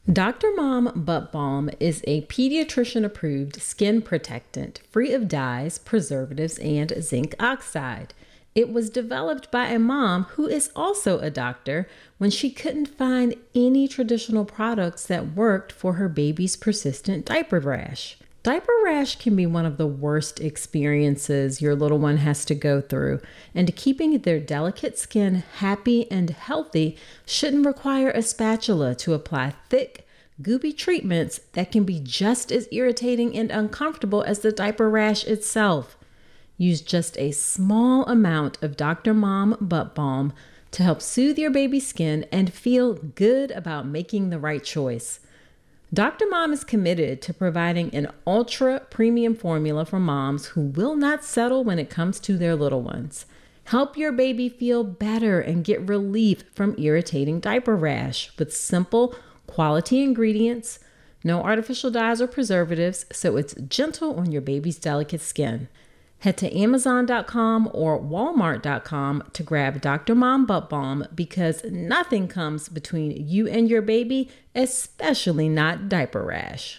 Dr. Mom Butt Balm is a pediatrician-approved skin protectant free of dyes, preservatives, and zinc oxide. It was developed by a mom who is also a doctor when she couldn't find any traditional products that worked for her baby's persistent diaper rash. Diaper rash can be one of the worst experiences your little one has to go through, and keeping their delicate skin happy and healthy shouldn't require a spatula to apply thick, goopy treatments that can be just as irritating and uncomfortable as the diaper rash itself. Use just a small amount of Dr. Mom Butt Balm to help soothe your baby's skin and feel good about making the right choice. Dr. Mom is committed to providing an ultra premium formula for moms who will not settle when it comes to their little ones. Help your baby feel better and get relief from irritating diaper rash with simple, quality ingredients, no artificial dyes or preservatives, so it's gentle on your baby's delicate skin. Head to Amazon.com or Walmart.com to grab Dr. Mom Butt Balm because nothing comes between you and your baby, especially not diaper rash.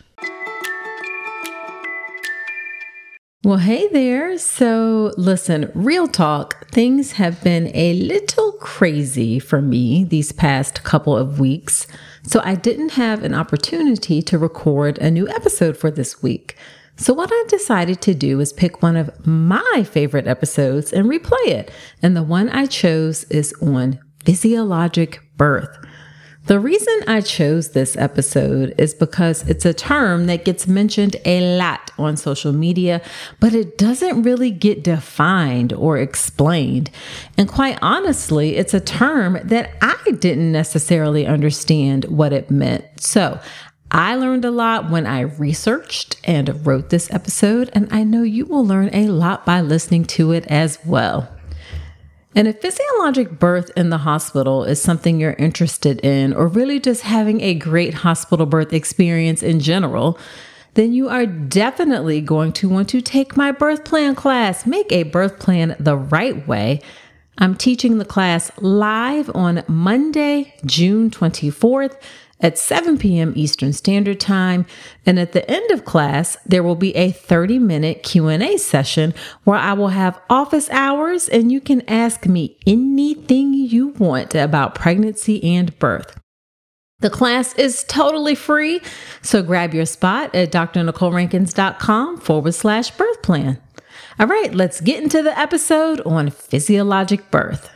Well, hey there. So listen, real talk, things have been a little crazy for me these past couple of weeks. So I didn't have an opportunity to record a new episode for this week. So what I decided to do is pick one of my favorite episodes and replay it. And the one I chose is on physiologic birth. The reason I chose this episode is because it's a term that gets mentioned a lot on social media, but it doesn't really get defined or explained. And quite honestly, it's a term that I didn't necessarily understand what it meant. So I learned a lot when I researched and wrote this episode, and I know you will learn a lot by listening to it as well. And if physiologic birth in the hospital is something you're interested in, or really just having a great hospital birth experience in general, then you are definitely going to want to take my birth plan class, Make a Birth Plan the Right Way. I'm teaching the class live on Monday, June 24th, at 7 p.m. Eastern Standard Time. And at the end of class, there will be a 30-minute Q&A session where I will have office hours and you can ask me anything you want about pregnancy and birth. The class is totally free, so grab your spot at drnicolerankins.com/birth plan. All right, let's get into the episode on physiologic birth.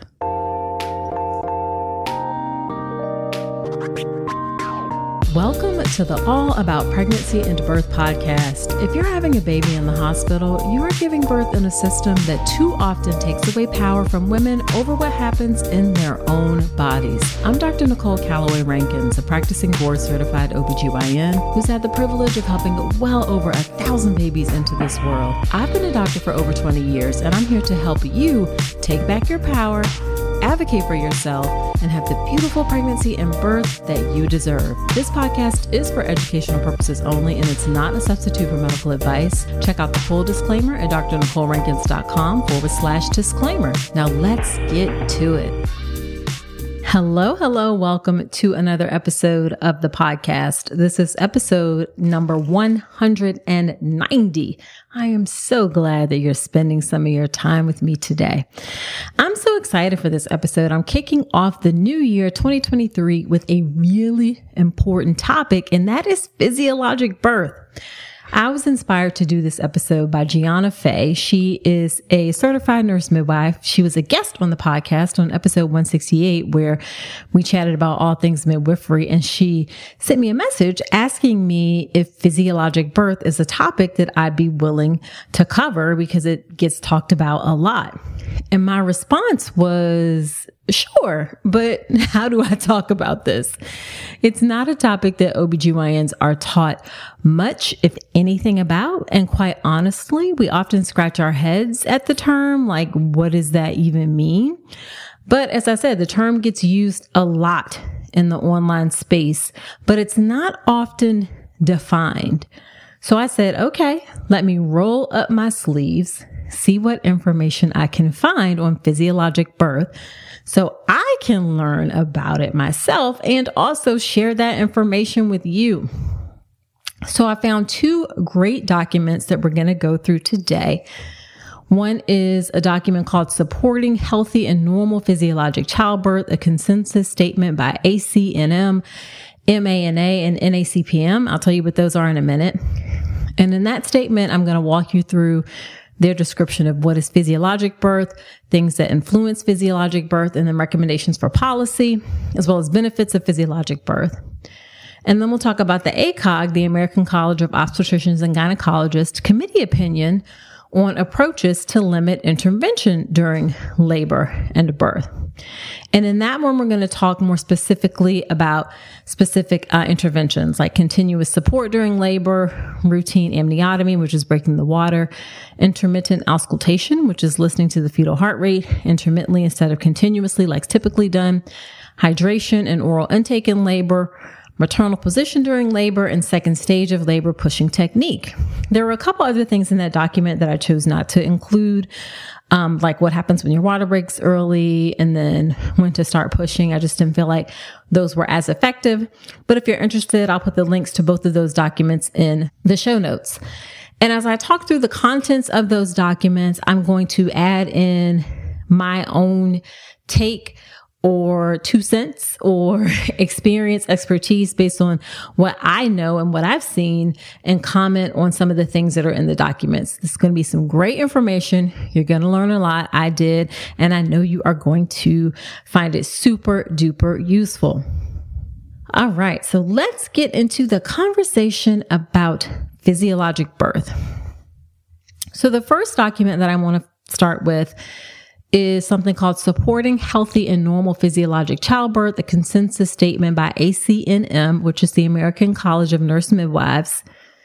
Welcome to the All About Pregnancy and Birth podcast. If you're having a baby in the hospital, you are giving birth in a system that too often takes away power from women over what happens in their own bodies. I'm Dr. Nicole Calloway Rankins, a practicing board-certified OBGYN who's had the privilege of helping well over 1,000 babies into this world. I've been a doctor for over 20 years, and I'm here to help you take back your power, advocate for yourself, and have the beautiful pregnancy and birth that you deserve. This podcast is for educational purposes only, and it's not a substitute for medical advice. Check out the full disclaimer at drnicolerankins.com/disclaimer. Now let's get to it. Hello. Welcome to another episode of the podcast. This is episode number 190. I am so glad that you're spending some of your time with me today. I'm so excited for this episode. I'm kicking off the new year 2023 with a really important topic, and that is physiologic birth. I was inspired to do this episode by Gianna Fay. She is a certified nurse midwife. She was a guest on the podcast on episode 168, where we chatted about all things midwifery. And she sent me a message asking me if physiologic birth is a topic that I'd be willing to cover because it gets talked about a lot. And my response was, sure, but how do I talk about this? It's not a topic that OBGYNs are taught much, if anything, about. And quite honestly, we often scratch our heads at the term, like, what does that even mean? But as I said, the term gets used a lot in the online space, but it's not often defined. So I said, okay, let me roll up my sleeves, see what information I can find on physiologic birth so I can learn about it myself and also share that information with you. So I found two great documents that we're going to go through today. One is a document called Supporting Healthy and Normal Physiologic Childbirth, a consensus statement by ACNM, MANA, and NACPM. I'll tell you what those are in a minute. And in that statement, I'm going to walk you through their description of what is physiologic birth, things that influence physiologic birth, and then recommendations for policy, as well as benefits of physiologic birth. And then we'll talk about the ACOG, the American College of Obstetricians and Gynecologists, committee opinion on approaches to limit intervention during labor and birth. And in that one, we're going to talk more specifically about specific interventions like continuous support during labor, routine amniotomy, which is breaking the water, intermittent auscultation, which is listening to the fetal heart rate intermittently instead of continuously like typically done, hydration and oral intake in labor, maternal position during labor, and second stage of labor pushing technique. There were a couple other things in that document that I chose not to include, like what happens when your water breaks early and then when to start pushing. I just didn't feel like those were as effective. But if you're interested, I'll put the links to both of those documents in the show notes. And as I talk through the contents of those documents, I'm going to add in my own take or 2 cents or experience, expertise based on what I know and what I've seen, and comment on some of the things that are in the documents. This is going to be some great information. You're going to learn a lot. I did, and I know you are going to find it super duper useful. All right, so let's get into the conversation about physiologic birth. So the first document that I want to start with is something called Supporting Healthy and Normal Physiologic Childbirth, a consensus statement by ACNM, which is the American College of Nurse Midwives,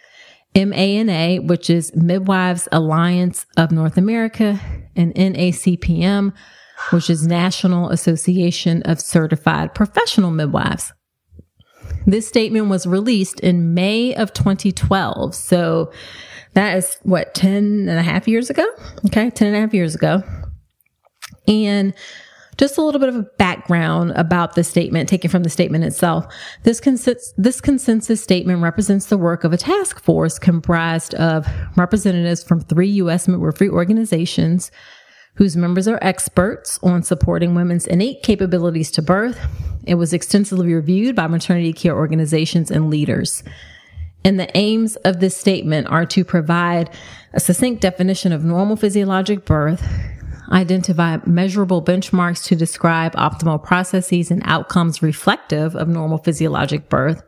MANA, which is Midwives Alliance of North America, and NACPM, which is National Association of Certified Professional Midwives. This statement was released in May of 2012. So that is 10 and a half years ago? Okay, 10 and a half years ago. And just a little bit of a background about the statement, taken from the statement itself. This consensus statement represents the work of a task force comprised of representatives from 3 U.S. midwifery organizations whose members are experts on supporting women's innate capabilities to birth. It was extensively reviewed by maternity care organizations and leaders. And the aims of this statement are to provide a succinct definition of normal physiologic birth, identify measurable benchmarks to describe optimal processes and outcomes reflective of normal physiologic birth,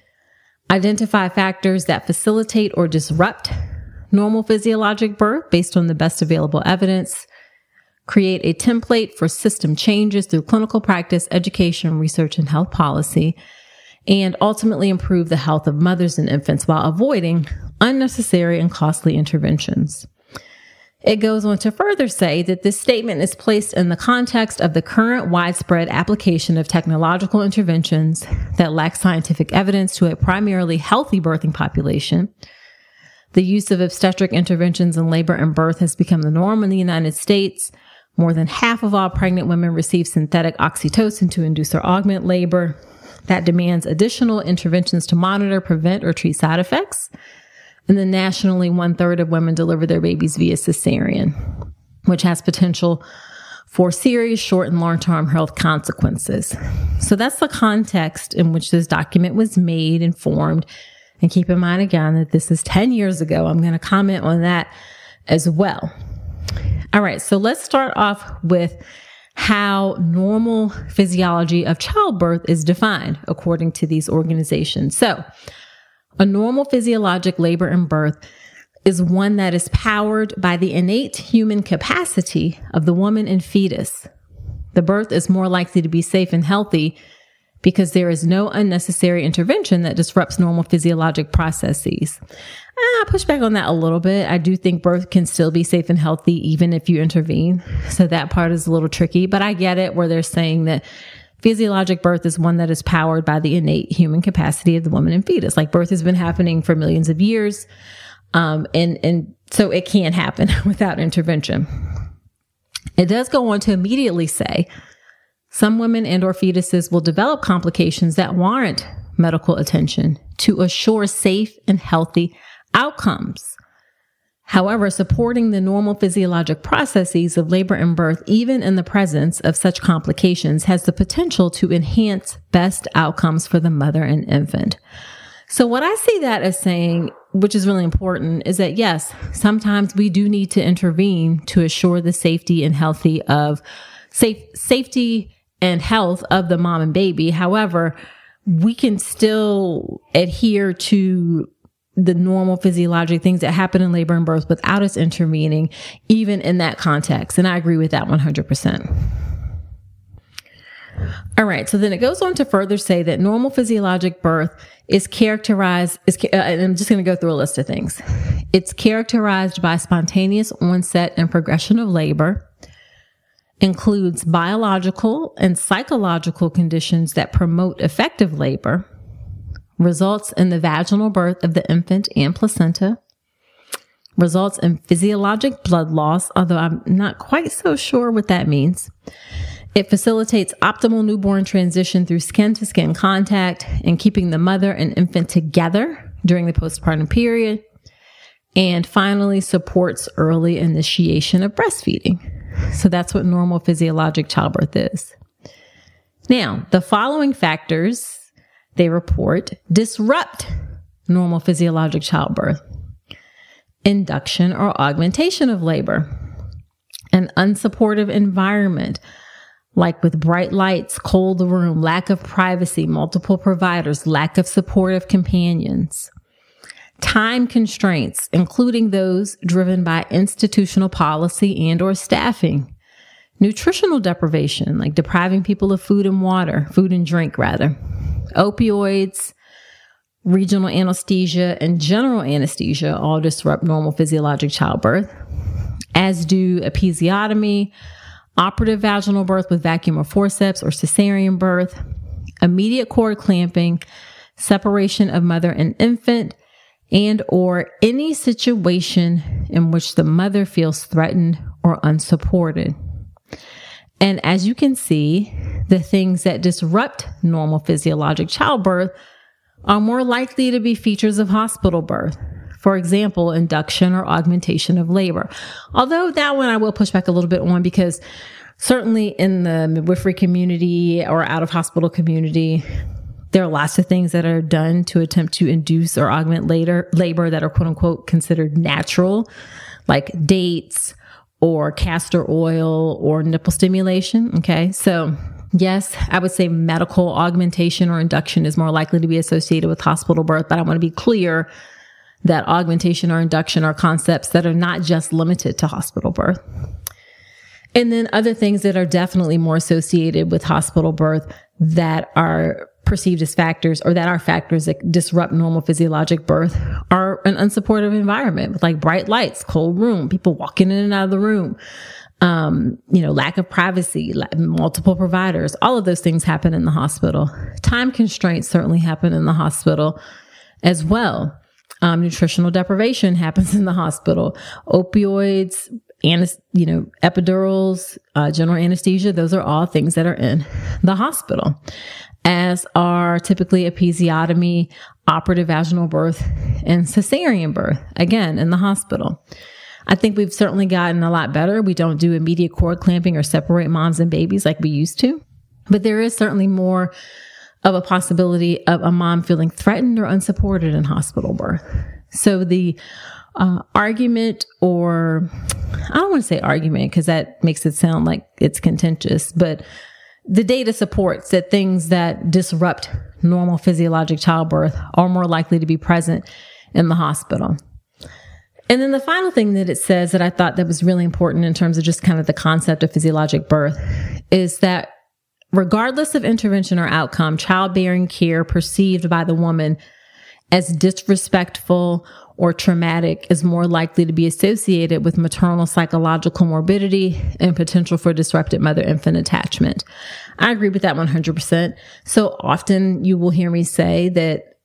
identify factors that facilitate or disrupt normal physiologic birth based on the best available evidence, create a template for system changes through clinical practice, education, research, and health policy, and ultimately improve the health of mothers and infants while avoiding unnecessary and costly interventions. It goes on to further say that this statement is placed in the context of the current widespread application of technological interventions that lack scientific evidence to a primarily healthy birthing population. The use of obstetric interventions in labor and birth has become the norm in the United States. More than half of all pregnant women receive synthetic oxytocin to induce or augment labor. That demands additional interventions to monitor, prevent, or treat side effects. And then nationally, 1/3 of women deliver their babies via cesarean, which has potential for serious short and long-term health consequences. So that's the context in which this document was made and formed. And keep in mind again that this is 10 years ago. I'm going to comment on that as well. All right, so let's start off with how normal physiology of childbirth is defined according to these organizations. So a normal physiologic labor and birth is one that is powered by the innate human capacity of the woman and fetus. The birth is more likely to be safe and healthy because there is no unnecessary intervention that disrupts normal physiologic processes. I push back on that a little bit. I do think birth can still be safe and healthy even if you intervene. So that part is a little tricky, but I get it where they're saying that physiologic birth is one that is powered by the innate human capacity of the woman and fetus. Like birth has been happening for millions of years. And so it can happen without intervention. It does go on to immediately say some women and or fetuses will develop complications that warrant medical attention to assure safe and healthy outcomes. However, supporting the normal physiologic processes of labor and birth, even in the presence of such complications, has the potential to enhance best outcomes for the mother and infant. So what I see that as saying, which is really important, is that yes, sometimes we do need to intervene to assure the safety and safety and health of the mom and baby. However, we can still adhere to the normal physiologic things that happen in labor and birth without us intervening, even in that context. And I agree with that 100%. All right. So then it goes on to further say that normal physiologic birth is characterized, and I'm just going to go through a list of things. It's characterized by spontaneous onset and progression of labor, includes biological and psychological conditions that promote effective labor, results in the vaginal birth of the infant and placenta, results in physiologic blood loss, although I'm not quite so sure what that means. It facilitates optimal newborn transition through skin-to-skin contact and keeping the mother and infant together during the postpartum period. And finally, supports early initiation of breastfeeding. So that's what normal physiologic childbirth is. Now, the following factors, they report, disrupt normal physiologic childbirth: induction or augmentation of labor, an unsupportive environment, like with bright lights, cold room, lack of privacy, multiple providers, lack of supportive companions, time constraints, including those driven by institutional policy and or staffing, nutritional deprivation, like depriving people of food and drink, opioids, regional anesthesia, and general anesthesia all disrupt normal physiologic childbirth, as do episiotomy, operative vaginal birth with vacuum or forceps or cesarean birth, immediate cord clamping, separation of mother and infant, and or any situation in which the mother feels threatened or unsupported. And as you can see, the things that disrupt normal physiologic childbirth are more likely to be features of hospital birth. For example, induction or augmentation of labor. Although that one I will push back a little bit on, because certainly in the midwifery community or out of hospital community, there are lots of things that are done to attempt to induce or augment labor that are quote unquote considered natural, like dates or castor oil or nipple stimulation. Okay. So yes, I would say medical augmentation or induction is more likely to be associated with hospital birth, but I want to be clear that augmentation or induction are concepts that are not just limited to hospital birth. And then other things that are definitely more associated with hospital birth that are perceived as factors, or that are factors that disrupt normal physiologic birth, are an unsupportive environment with like bright lights, cold room, people walking in and out of the room, lack of privacy, multiple providers. All of those things happen in the hospital. Time constraints certainly happen in the hospital as well. Nutritional deprivation happens in the hospital. Opioids, epidurals, general anesthesia, those are all things that are in the hospital, as are typically episiotomy, operative vaginal birth, and cesarean birth, again, in the hospital. I think we've certainly gotten a lot better. We don't do immediate cord clamping or separate moms and babies like we used to, but there is certainly more of a possibility of a mom feeling threatened or unsupported in hospital birth. So the argument, or I don't want to say argument because that makes it sound like it's contentious, but the data supports that things that disrupt normal physiologic childbirth are more likely to be present in the hospital. And then the final thing that it says that I thought that was really important in terms of just kind of the concept of physiologic birth is that regardless of intervention or outcome, childbearing care perceived by the woman as disrespectful or traumatic is more likely to be associated with maternal psychological morbidity and potential for disrupted mother-infant attachment. I agree with that 100%. So often you will hear me say that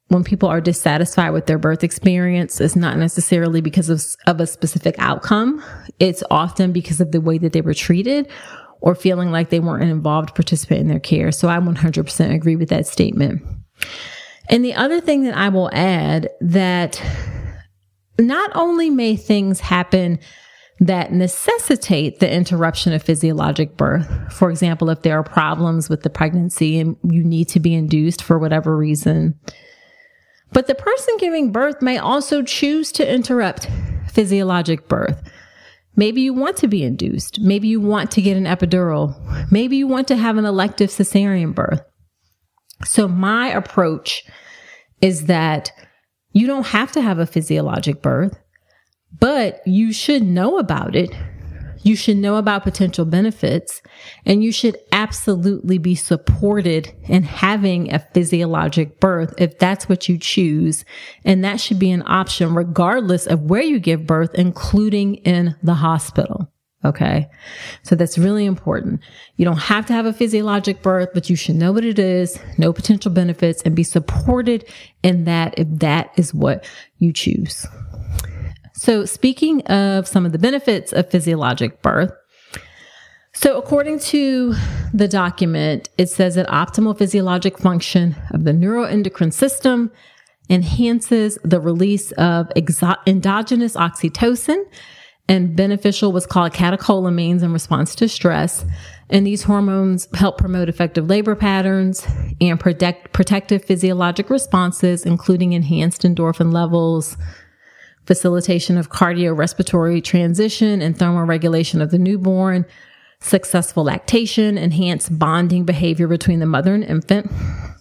when people are dissatisfied with their birth experience, it's not necessarily because of a specific outcome. It's often because of the way that they were treated or feeling like they weren't an involved participant in their care. So I 100% agree with that statement. And the other thing that I will add, that not only may things happen that necessitate the interruption of physiologic birth. For example, if there are problems with the pregnancy and you need to be induced for whatever reason. But the person giving birth may also choose to interrupt physiologic birth. Maybe you want to be induced. Maybe you want to get an epidural. Maybe you want to have an elective cesarean birth. So my approach is that you don't have to have a physiologic birth, but you should know about it. You should know about potential benefits, and you should absolutely be supported in having a physiologic birth if that's what you choose. And that should be an option regardless of where you give birth, including in the hospital. Okay. So that's really important. You don't have to have a physiologic birth, but you should know what it is, know potential benefits, and be supported in that if that is what you choose. So speaking of some of the benefits of physiologic birth, so according to the document, it says that optimal physiologic function of the neuroendocrine system enhances the release of endogenous oxytocin and beneficial what's called catecholamines in response to stress. And these hormones help promote effective labor patterns and protective physiologic responses, including enhanced endorphin levels, facilitation of cardiorespiratory transition and thermoregulation of the newborn, successful lactation, enhanced bonding behavior between the mother and infant.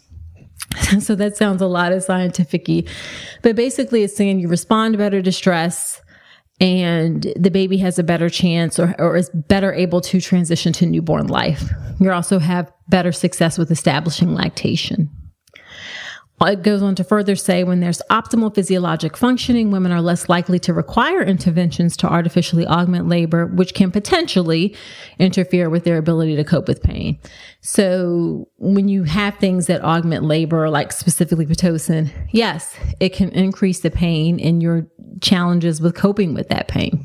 So that sounds a lot of scientific-y, but basically it's saying you respond better to stress and the baby has a better chance or is better able to transition to newborn life. You also have better success with establishing lactation. It goes on to further say when there's optimal physiologic functioning, women are less likely to require interventions to artificially augment labor, which can potentially interfere with their ability to cope with pain. So when you have things that augment labor, like specifically Pitocin, yes, it can increase the pain and your challenges with coping with that pain.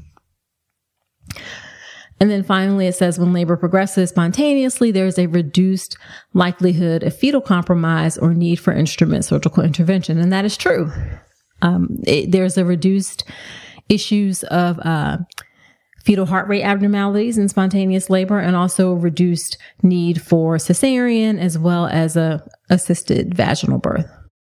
And then finally, it says when labor progresses spontaneously, there's a reduced likelihood of fetal compromise or need for instrument surgical intervention. And that is true. There's a reduced issues of fetal heart rate abnormalities in spontaneous labor, and also reduced need for cesarean as well as a assisted vaginal birth.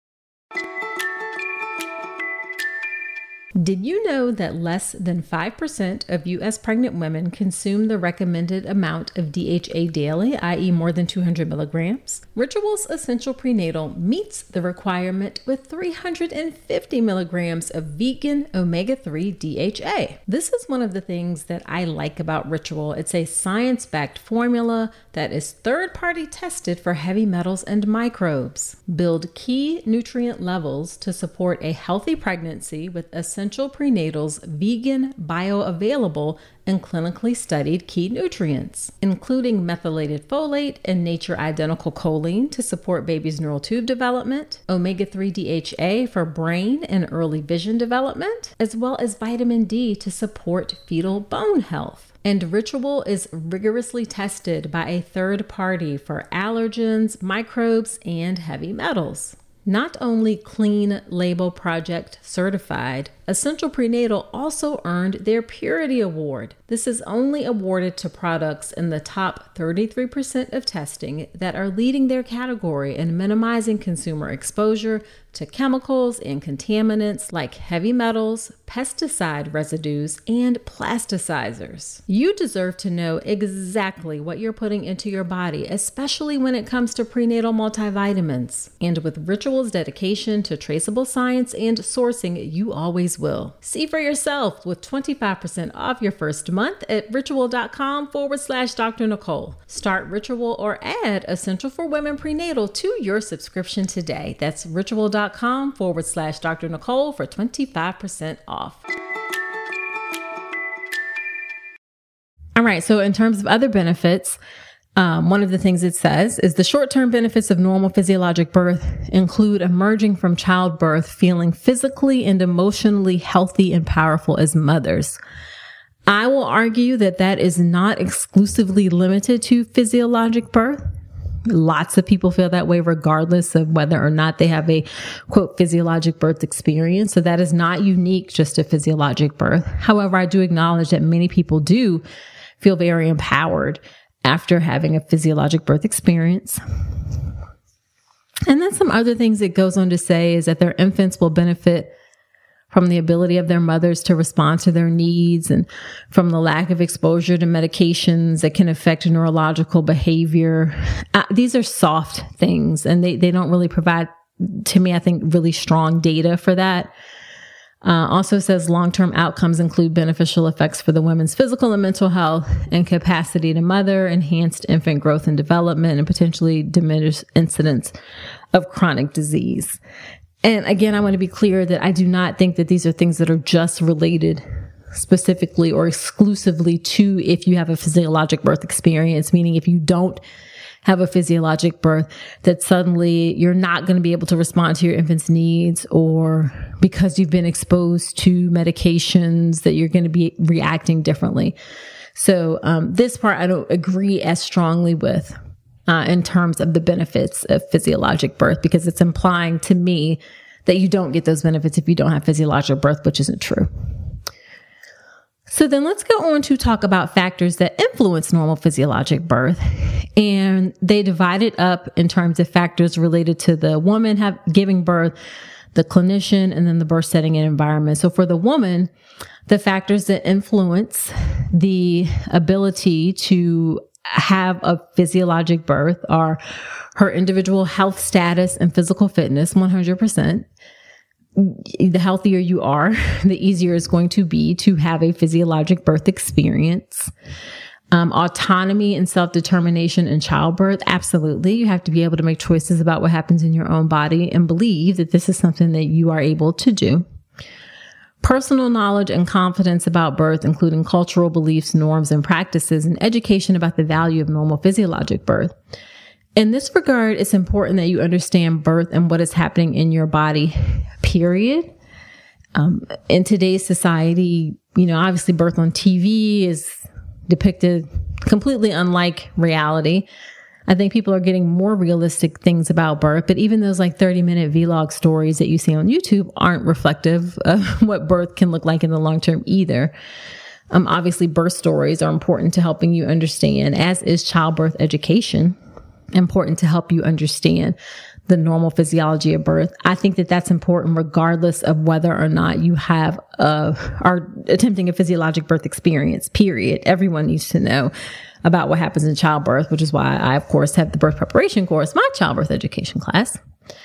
Did you know that less than 5% of U.S. pregnant women consume the recommended amount of DHA daily, i.e. more than 200 milligrams? Ritual's Essential Prenatal meets the requirement with 350 milligrams of vegan omega-3 DHA. This is one of the things that I like about Ritual. It's a science-backed formula that is third-party tested for heavy metals and microbes. Build key nutrient levels to support a healthy pregnancy with Essential Prenatal's vegan, bioavailable, and clinically studied key nutrients, including methylated folate and nature-identical choline to support baby's neural tube development, omega-3 DHA for brain and early vision development, as well as vitamin D to support fetal bone health. And Ritual is rigorously tested by a third party for allergens, microbes, and heavy metals. Not only Clean Label Project certified, Essential Prenatal also earned their Purity Award. This is only awarded to products in the top 33% of testing that are leading their category in minimizing consumer exposure to chemicals and contaminants like heavy metals, pesticide residues, and plasticizers. You deserve to know exactly what you're putting into your body, especially when it comes to prenatal multivitamins. And with Ritual's dedication to traceable science and sourcing, you always will. See for yourself with 25% off your first month at ritual.com/Dr. Nicole. Start Ritual or add Essential for Women Prenatal to your subscription today. That's ritual.com/Dr. Nicole for 25% off. All right. So in terms of other benefits, one of the things it says is the short-term benefits of normal physiologic birth include emerging from childbirth feeling physically and emotionally healthy and powerful as mothers. I will argue that that is not exclusively limited to physiologic birth. Lots of people feel that way regardless of whether or not they have a, quote, physiologic birth experience. So that is not unique just to physiologic birth. However, I do acknowledge that many people do feel very empowered after having a physiologic birth experience. And then some other things it goes on to say is that their infants will benefit from the ability of their mothers to respond to their needs and from the lack of exposure to medications that can affect neurological behavior. These are soft things, and they don't really provide, to me, I think, really strong data for that. Also says long-term outcomes include beneficial effects for the women's physical and mental health and capacity to mother, enhanced infant growth and development, and potentially diminished incidence of chronic disease. And again, I want to be clear that I do not think that these are things that are just related specifically or exclusively to if you have a physiologic birth experience, meaning if you don't have a physiologic birth, that suddenly you're not going to be able to respond to your infant's needs, or because you've been exposed to medications that you're going to be reacting differently. So this part I don't agree as strongly with in terms of the benefits of physiologic birth, because it's implying to me that you don't get those benefits if you don't have physiologic birth, which isn't true. So then let's go on to talk about factors that influence normal physiologic birth. And they divide it up in terms of factors related to the woman giving birth, the clinician, and then the birth setting and environment. So for the woman, the factors that influence the ability to have a physiologic birth are her individual health status and physical fitness, 100%. The healthier you are, the easier it's going to be to have a physiologic birth experience. Autonomy and self-determination in childbirth, absolutely. You have to be able to make choices about what happens in your own body and believe that this is something that you are able to do. Personal knowledge and confidence about birth, including cultural beliefs, norms, and practices, and education about the value of normal physiologic birth. In this regard, it's important that you understand birth and what is happening in your body, period. In today's society, obviously birth on TV is depicted completely unlike reality. I think people are getting more realistic things about birth, but even those 30-minute vlog stories that you see on YouTube aren't reflective of what birth can look like in the long term either. Obviously, birth stories are important to helping you understand, as is childbirth education, important to help you understand the normal physiology of birth. I think that that's important regardless of whether or not you are attempting a physiologic birth experience, period. Everyone needs to know about what happens in childbirth, which is why I, of course, have the birth preparation course, my childbirth education class.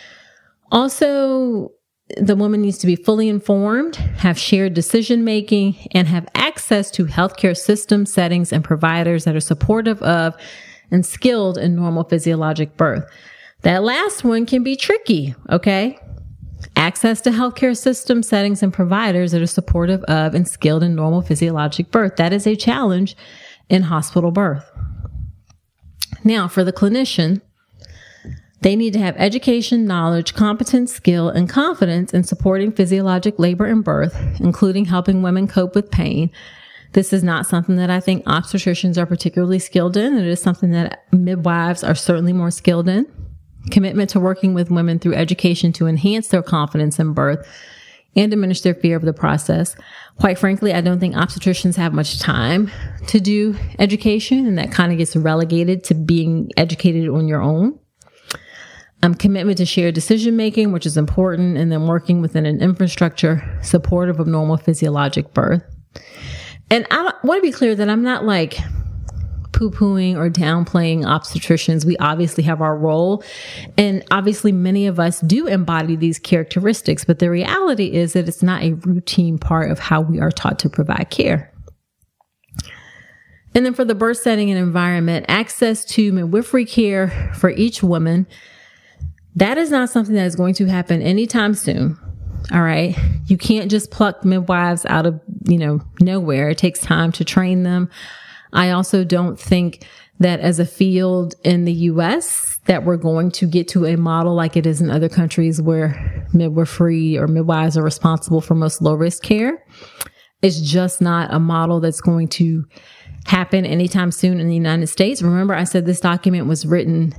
Also, the woman needs to be fully informed, have shared decision-making, and have access to healthcare systems, settings, and providers that are supportive of and skilled in normal physiologic birth. That last one can be tricky, okay? Access to healthcare systems, settings, and providers that are supportive of and skilled in normal physiologic birth. That is a challenge in hospital birth. Now, for the clinician, they need to have education, knowledge, competence, skill, and confidence in supporting physiologic labor and birth, including helping women cope with pain. This is not something that I think obstetricians are particularly skilled in. It is something that midwives are certainly more skilled in. Commitment to working with women through education to enhance their confidence in birth and diminish their fear of the process. Quite frankly, I don't think obstetricians have much time to do education, and that kind of gets relegated to being educated on your own. Commitment to shared decision-making, which is important, and then working within an infrastructure supportive of normal physiologic birth. And I want to be clear that I'm not poo-pooing or downplaying obstetricians. We obviously have our role, and obviously many of us do embody these characteristics, but the reality is that it's not a routine part of how we are taught to provide care. And then for the birth setting and environment, access to midwifery care for each woman, that is not something that is going to happen anytime soon. All right. You can't just pluck midwives out of, nowhere. It takes time to train them. I also don't think that as a field in the US, that we're going to get to a model like it is in other countries where midwifery or midwives are responsible for most low risk care. It's just not a model that's going to happen anytime soon in the United States. Remember, I said this document was written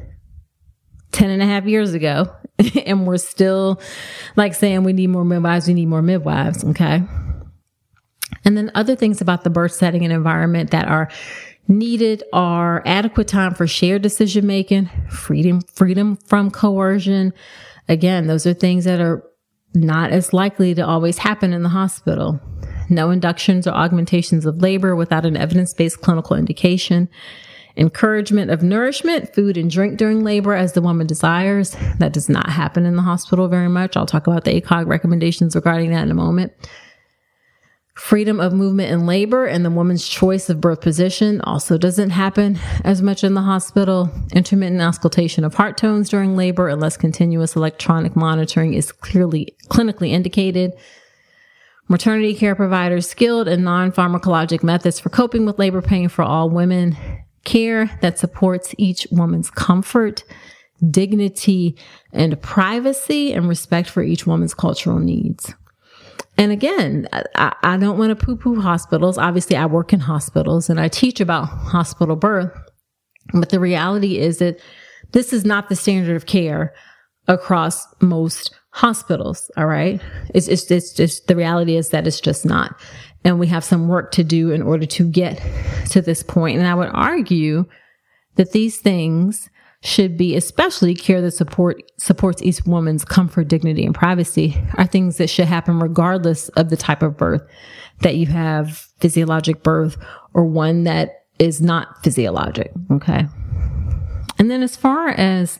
10 and a half years ago, and we're still like saying we need more midwives, okay? And then other things about the birth setting and environment that are needed are adequate time for shared decision making, freedom from coercion. Again, those are things that are not as likely to always happen in the hospital. No inductions or augmentations of labor without an evidence-based clinical indication. Encouragement of nourishment, food and drink during labor as the woman desires. That does not happen in the hospital very much. I'll talk about the ACOG recommendations regarding that in a moment. Freedom of movement in labor and the woman's choice of birth position also doesn't happen as much in the hospital. Intermittent auscultation of heart tones during labor unless continuous electronic monitoring is clearly clinically indicated. Maternity care providers skilled in non-pharmacologic methods for coping with labor pain for all women. Care that supports each woman's comfort, dignity, and privacy, and respect for each woman's cultural needs. And again, I don't want to poo-poo hospitals. Obviously, I work in hospitals and I teach about hospital birth. But the reality is that this is not the standard of care across most hospitals. All right. It's just the reality is that it's just not. And we have some work to do in order to get to this point. And I would argue that these things should be, especially care that supports each woman's comfort, dignity, and privacy, are things that should happen regardless of the type of birth that you have, physiologic birth or one that is not physiologic. Okay. And then as far as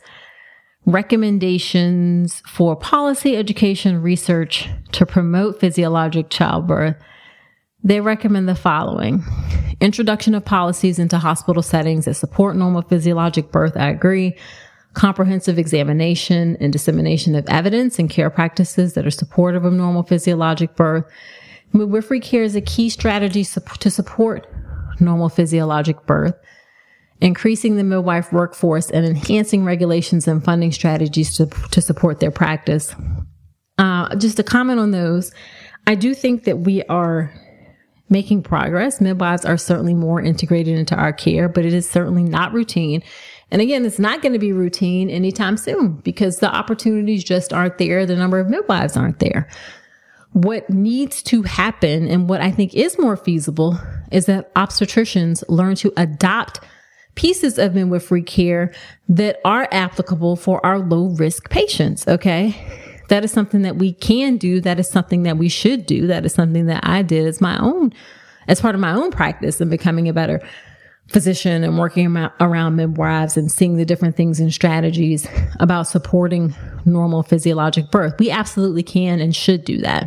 recommendations for policy, education, research to promote physiologic childbirth, they recommend the following. Introduction of policies into hospital settings that support normal physiologic birth. I agree. Comprehensive examination and dissemination of evidence and care practices that are supportive of normal physiologic birth. Midwifery care is a key strategy to support normal physiologic birth. Increasing the midwife workforce and enhancing regulations and funding strategies to support their practice. Just to comment on those, I do think that we are making progress. Midwives are certainly more integrated into our care, but it is certainly not routine. And again, it's not going to be routine anytime soon because the opportunities just aren't there. The number of midwives aren't there. What needs to happen and what I think is more feasible is that obstetricians learn to adopt pieces of midwifery care that are applicable for our low risk patients. Okay. That is something that we can do. That is something that we should do. That is something that I did as part of my own practice and becoming a better physician and working around midwives and seeing the different things and strategies about supporting normal physiologic birth. We absolutely can and should do that.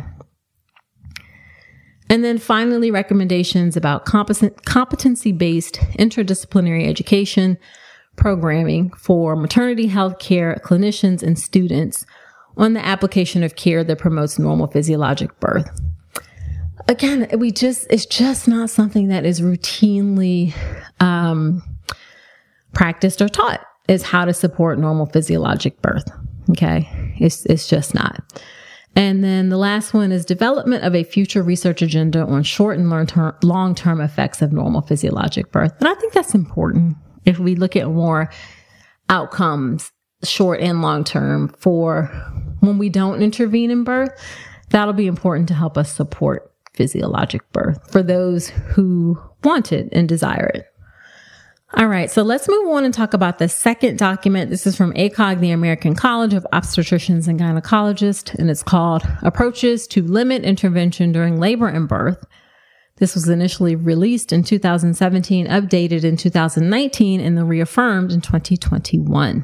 And then finally, recommendations about competency-based interdisciplinary education programming for maternity health care clinicians and students on the application of care that promotes normal physiologic birth. Again, it's just not something that is routinely practiced or taught, is how to support normal physiologic birth. Okay. It's just not. And then the last one is development of a future research agenda on short and long-term effects of normal physiologic birth. And I think that's important if we look at more outcomes, short and long-term, for when we don't intervene in birth. That'll be important to help us support physiologic birth for those who want it and desire it. All right, so let's move on and talk about the second document. This is from ACOG, the American College of Obstetricians and Gynecologists, and it's called Approaches to Limit Intervention During Labor and Birth. This was initially released in 2017, updated in 2019, and then reaffirmed in 2021.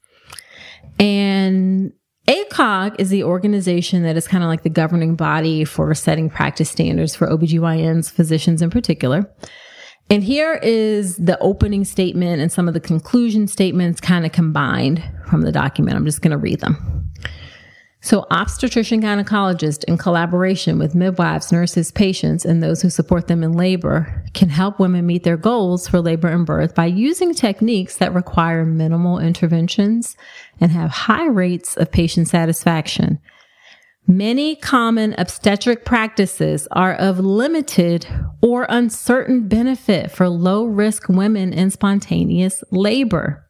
And ACOG is the organization that is kind of like the governing body for setting practice standards for OBGYNs, physicians in particular. And here is the opening statement and some of the conclusion statements kind of combined from the document. I'm just going to read them. So obstetrician gynecologists, in collaboration with midwives, nurses, patients, and those who support them in labor, can help women meet their goals for labor and birth by using techniques that require minimal interventions and have high rates of patient satisfaction. Many common obstetric practices are of limited or uncertain benefit for low-risk women in spontaneous labor.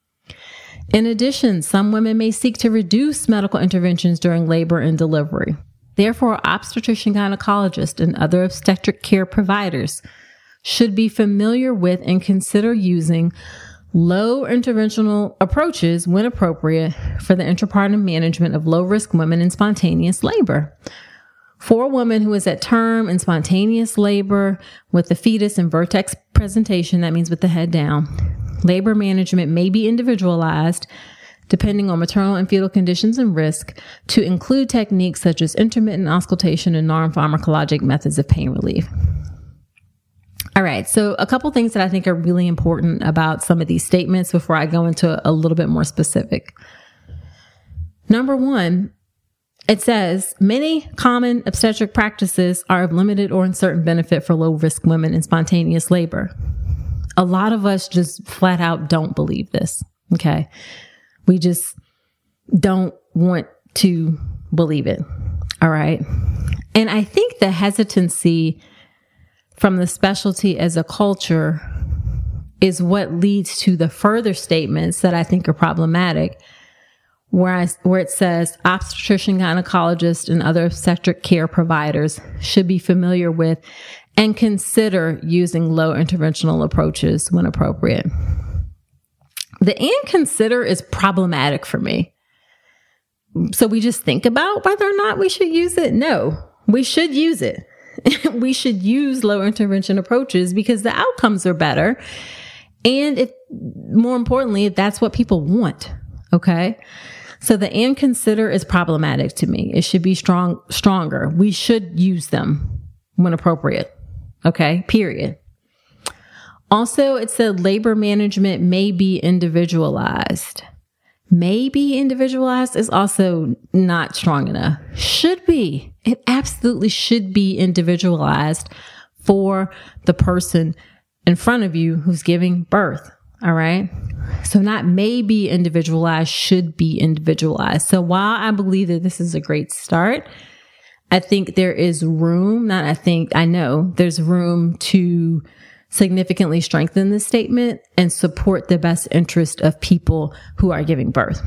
In addition, some women may seek to reduce medical interventions during labor and delivery. Therefore, obstetrician gynecologists and other obstetric care providers should be familiar with and consider using low interventional approaches when appropriate for the intrapartum management of low-risk women in spontaneous labor. For a woman who is at term in spontaneous labor with the fetus in vertex presentation, that means with the head down, labor management may be individualized depending on maternal and fetal conditions and risk to include techniques such as intermittent auscultation and non-pharmacologic methods of pain relief. All right, so a couple things that I think are really important about some of these statements before I go into a little bit more specific. Number one, it says, many common obstetric practices are of limited or uncertain benefit for low-risk women in spontaneous labor. A lot of us just flat out don't believe this, okay? We just don't want to believe it, all right? And I think the hesitancy from the specialty as a culture is what leads to the further statements that I think are problematic, where it says obstetrician gynecologists and other obstetric care providers should be familiar with and consider using low interventional approaches when appropriate. The "and consider" is problematic for me. So we just think about whether or not we should use it? No, we should use it. We should use low intervention approaches because the outcomes are better. And more importantly, if that's what people want. Okay. So the "and consider" is problematic to me. It should be stronger. We should use them when appropriate. Okay. Period. Also, it said labor management may be individualized. Maybe individualized is also not strong enough. Should be. It absolutely should be individualized for the person in front of you who's giving birth. All right. So not maybe individualized, should be individualized. So while I believe that this is a great start, I think there is room, I know there's room to significantly strengthen this statement and support the best interest of people who are giving birth.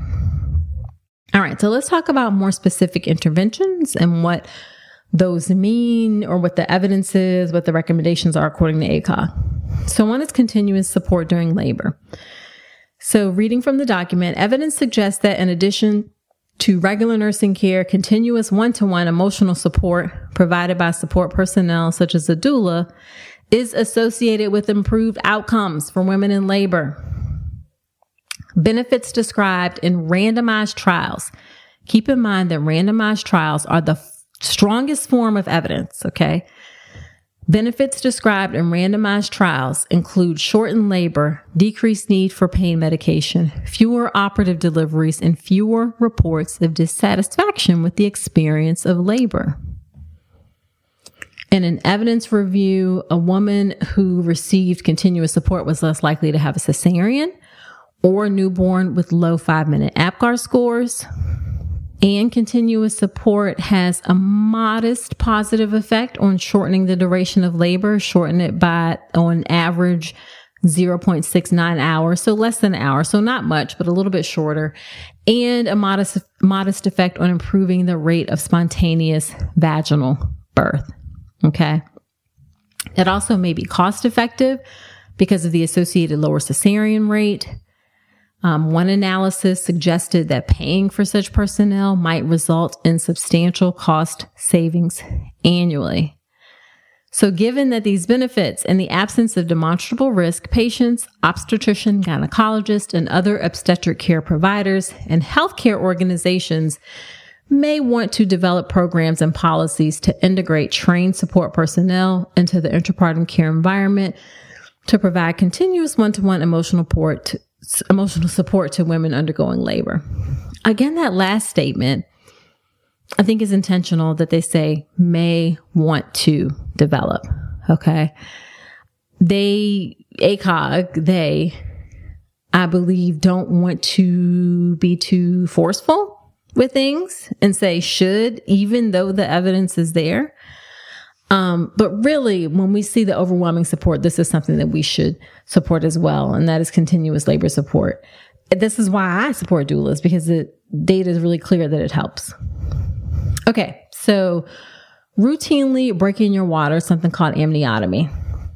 All right, so let's talk about more specific interventions and what those mean, or what the evidence is, what the recommendations are according to ACOG. So one is continuous support during labor. So reading from the document, evidence suggests that in addition to regular nursing care, continuous one-to-one emotional support provided by support personnel such as a doula is associated with improved outcomes for women in labor. Benefits described in randomized trials. Keep in mind that randomized trials are the strongest form of evidence, okay? Benefits described in randomized trials include shortened labor, decreased need for pain medication, fewer operative deliveries, and fewer reports of dissatisfaction with the experience of labor. In an evidence review, a woman who received continuous support was less likely to have a cesarean or a newborn with low 5-minute APGAR scores. And continuous support has a modest positive effect on shortening the duration of labor, shorten it by, on average, 0.69 hours, so less than an hour, so not much, but a little bit shorter, and a modest effect on improving the rate of spontaneous vaginal birth. Okay. It also may be cost effective because of the associated lower cesarean rate. One analysis suggested that paying for such personnel might result in substantial cost savings annually. So given that these benefits, in the absence of demonstrable risk, patients, obstetrician, gynecologist, and other obstetric care providers and healthcare organizations may want to develop programs and policies to integrate trained support personnel into the intrapartum care environment to provide continuous one-to-one emotional support to women undergoing labor. Again, that last statement I think is intentional that they say may want to develop. Okay. ACOG, I believe, don't want to be too forceful with things and say should, even though the evidence is there. But really, when we see the overwhelming support, this is something that we should support as well. And that is continuous labor support. This is why I support doulas, because the data is really clear that it helps. Okay. So routinely breaking your water, something called amniotomy.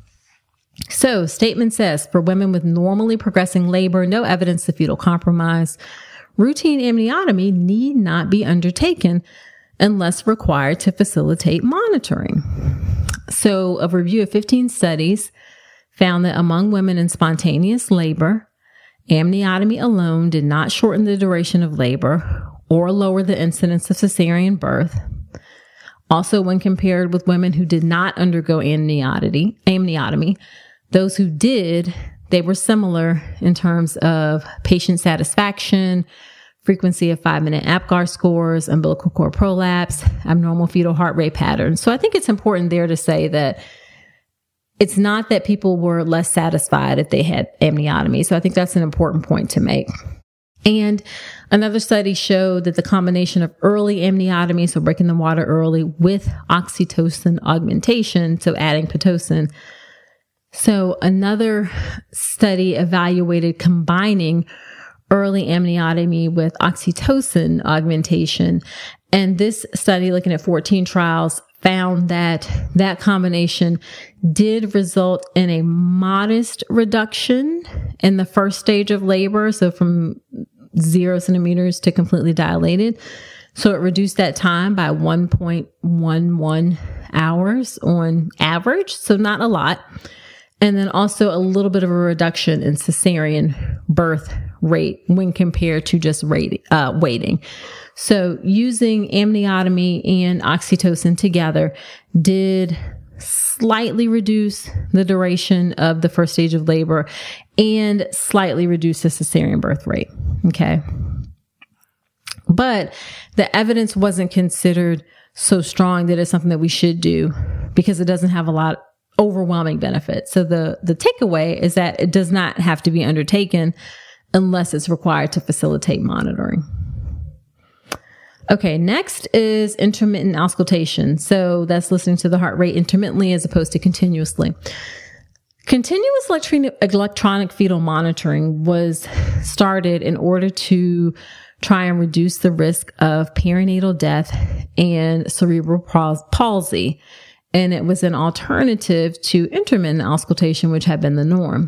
So statement says, for women with normally progressing labor, no evidence of fetal compromise, routine amniotomy need not be undertaken unless required to facilitate monitoring. So a review of 15 studies found that among women in spontaneous labor, amniotomy alone did not shorten the duration of labor or lower the incidence of cesarean birth. Also, when compared with women who did not undergo amniotomy, those who did, they were similar in terms of patient satisfaction, frequency of 5-minute APGAR scores, umbilical cord prolapse, abnormal fetal heart rate patterns. So I think it's important there to say that it's not that people were less satisfied if they had amniotomy. So I think that's an important point to make. And another study showed that the combination of early amniotomy, so breaking the water early, with oxytocin augmentation, so adding Pitocin. So another study evaluated combining early amniotomy with oxytocin augmentation. And this study, looking at 14 trials, found that that combination did result in a modest reduction in the first stage of labor. So from 0 centimeters to completely dilated. So it reduced that time by 1.11 hours on average. So not a lot. And then also a little bit of a reduction in cesarean birth rate when compared to just waiting. So using amniotomy and oxytocin together did slightly reduce the duration of the first stage of labor and slightly reduce the cesarean birth rate. Okay. But the evidence wasn't considered so strong that it's something that we should do because it doesn't have a lot of overwhelming benefits. So the takeaway is that it does not have to be undertaken unless it's required to facilitate monitoring. Okay, next is intermittent auscultation. So that's listening to the heart rate intermittently as opposed to continuously. Continuous electronic fetal monitoring was started in order to try and reduce the risk of perinatal death and cerebral palsy. And it was an alternative to intermittent auscultation, which had been the norm.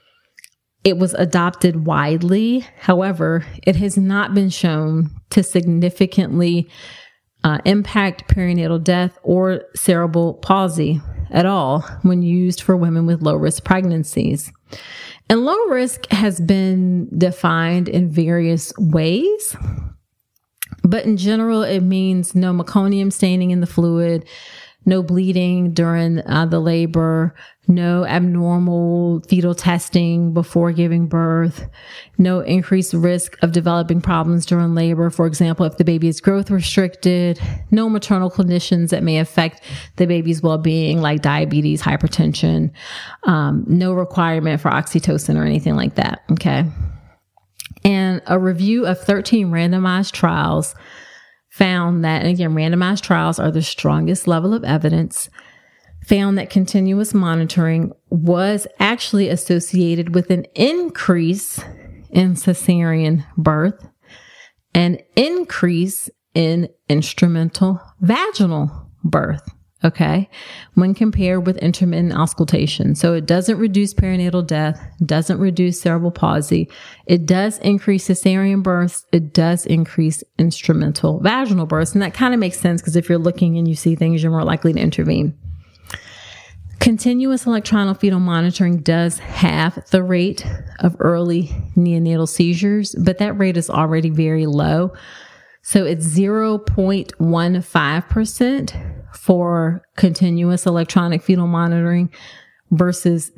It was adopted widely. However, it has not been shown to significantly impact perinatal death or cerebral palsy at all when used for women with low-risk pregnancies. And low risk has been defined in various ways, but in general, it means no meconium staining in the fluid, no bleeding during the labor, no abnormal fetal testing before giving birth, no increased risk of developing problems during labor. For example, if the baby is growth restricted, no maternal conditions that may affect the baby's well-being like diabetes, hypertension, no requirement for oxytocin or anything like that. Okay. And a review of 13 randomized trials found that, and again, randomized trials are the strongest level of evidence, found that continuous monitoring was actually associated with an increase in cesarean birth, an increase in instrumental vaginal birth, okay, when compared with intermittent auscultation. So it doesn't reduce perinatal death, doesn't reduce cerebral palsy. It does increase cesarean births. It does increase instrumental vaginal births. And that kind of makes sense because if you're looking and you see things, you're more likely to intervene. Continuous electronic fetal monitoring does have the rate of early neonatal seizures, but that rate is already very low. So it's 0.15% for continuous electronic fetal monitoring versus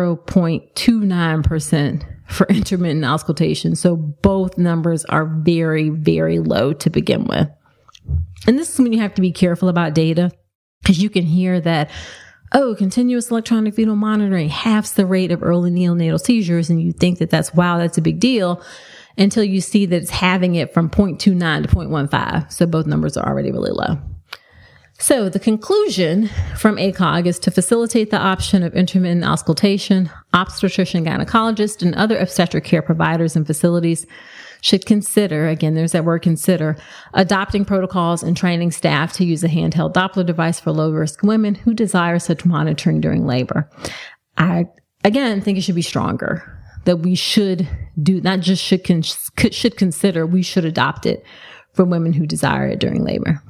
0.29% for intermittent auscultation. So both numbers are very, very low to begin with. And this is when you have to be careful about data, because you can hear that, oh, continuous electronic fetal monitoring halves the rate of early neonatal seizures. And you think that that's a big deal, until you see that it's having it from 0.29 to 0.15. So both numbers are already really low. So the conclusion from ACOG is to facilitate the option of intermittent auscultation. Obstetrician gynecologists and other obstetric care providers and facilities should consider, again, there's that word consider, adopting protocols and training staff to use a handheld Doppler device for low-risk women who desire such monitoring during labor. I, again, think it should be stronger, that we should do, not just should consider, we should adopt it for women who desire it during labor.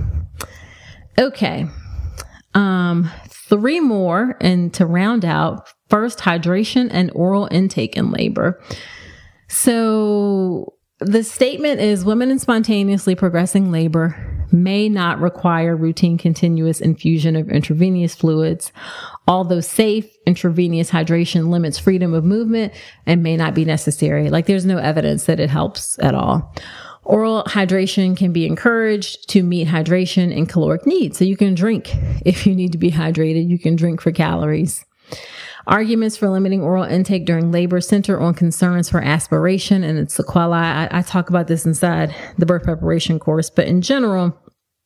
Okay. 3 more, and to round out, first, hydration and oral intake in labor. So the statement is women in spontaneously progressing labor may not require routine continuous infusion of intravenous fluids. Although safe, intravenous hydration limits freedom of movement and may not be necessary. Like, there's no evidence that it helps at all. Oral hydration can be encouraged to meet hydration and caloric needs. So you can drink if you need to be hydrated. You can drink for calories. Arguments for limiting oral intake during labor center on concerns for aspiration and its sequelae. I talk about this inside the birth preparation course, but in general,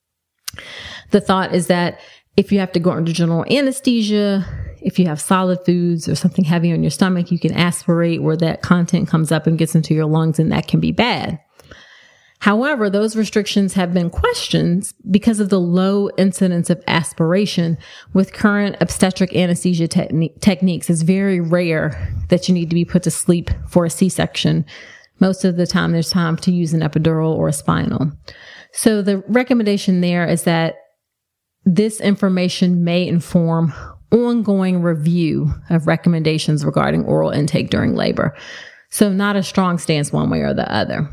the thought is that if you have to go under general anesthesia, if you have solid foods or something heavy on your stomach, you can aspirate where that content comes up and gets into your lungs, and that can be bad. However, those restrictions have been questioned because of the low incidence of aspiration with current obstetric anesthesia techniques. It's very rare that you need to be put to sleep for a C-section. Most of the time, there's time to use an epidural or a spinal. So the recommendation there is that this information may inform ongoing review of recommendations regarding oral intake during labor. So not a strong stance one way or the other.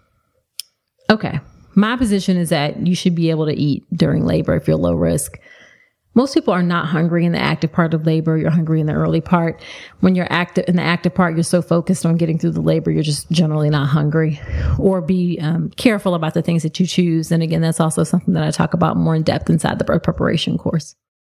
Okay, my position is that you should be able to eat during labor if you're low risk. Most people are not hungry in the active part of labor. You're hungry in the early part. When you're active in the active part, you're so focused on getting through the labor, you're just generally not hungry. Or be careful about the things that you choose. And again, that's also something that I talk about more in depth inside the birth preparation course.